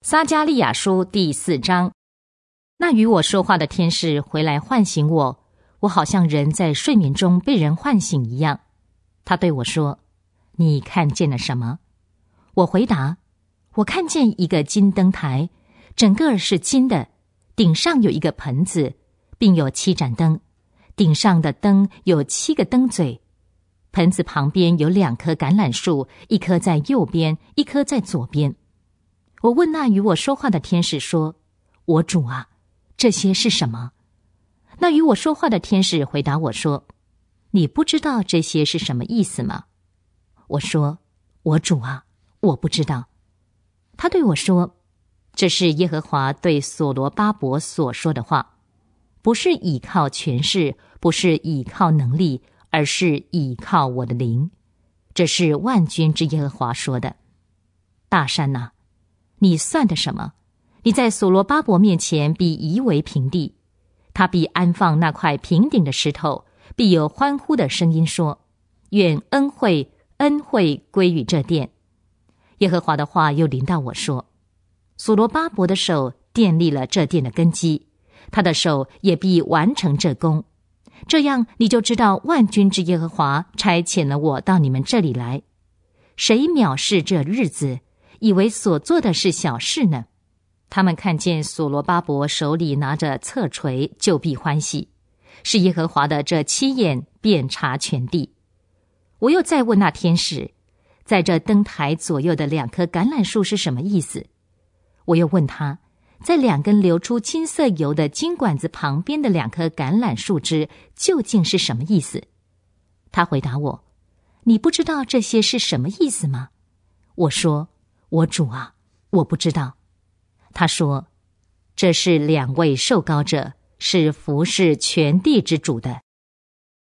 撒迦利亚书第4章。那与我说话的天使回来唤醒我，我好像人在睡眠中被人唤醒一样。他对我说：你看见了什么？我回答：我看见一个金灯台，整个是金的，顶上有一个盆子，并有7盏灯，顶上的灯有7个灯嘴。盆子旁边有2棵橄榄树，一棵在右边，一棵在左边。我问那与我说话的天使说：我主啊，这些是什么？那与我说话的天使回答我说：你不知道这些是什么意思吗？我说：我主啊，我不知道。他对我说：这是耶和华对所罗巴伯所说的话，不是倚靠权势，不是倚靠能力，而是倚靠我的灵。这是万军之耶和华说的。大山哪，你算的什么？你在所罗巴伯面前必夷为平地，他必安放那块平顶的石头，必有欢呼的声音说：愿恩惠归于这殿。耶和华的话又临到我说：所罗巴伯的手奠立了这殿的根基，他的手也必完成这工。这样你就知道万军之耶和华差遣了我到你们这里来。谁藐视这日子，以为所做的是小事呢？他们看见所罗巴伯手里拿着侧锤，就必欢喜，是耶和华的这7眼遍察全地。我又再问那天使，在这灯台左右的2棵橄榄树是什么意思？我又问他，在2根流出金色油的金管子旁边的2棵橄榄树枝究竟是什么意思？他回答我：你不知道这些是什么意思吗？我说：我主啊，我不知道。他说：这是2位受膏者，是服侍全地之主的。